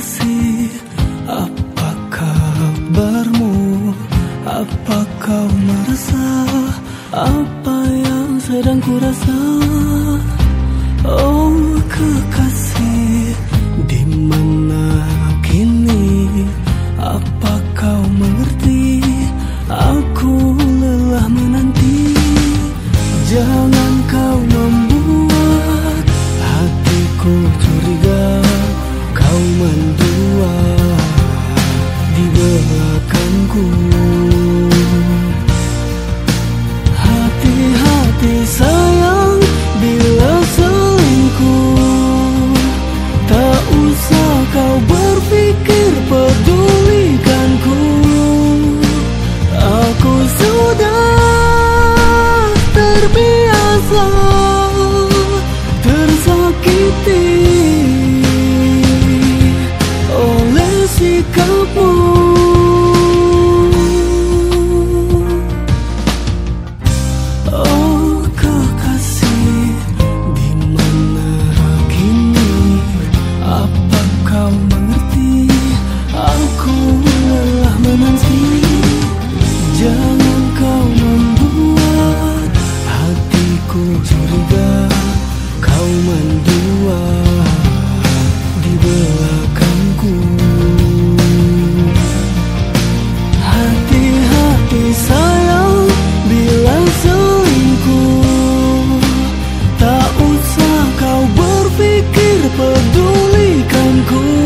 kekasih, apa kabarmu? Apa kau merasa apa yang sedang kurasa? Oh kekasih, di mana kini? Apa kau mengerti? Aku lelah menanti. Jangan kau membuat hatiku curiga. Kau mendua di belakangku. Hati-hati sayang, bila selingkuh, tak usah kau berpikir pedulikanku. Aku sudah terbiasa tersakiti oleh sikapmu. Oh kekasih, di mana kini? Apa kau mengerti? Aku lelah menanti. Jangan kau membuat hatiku curiga. Kau mendua di belakangku. Hati-hati sayang, bila selingkuh, tak usah kau berpikir pedulikanku.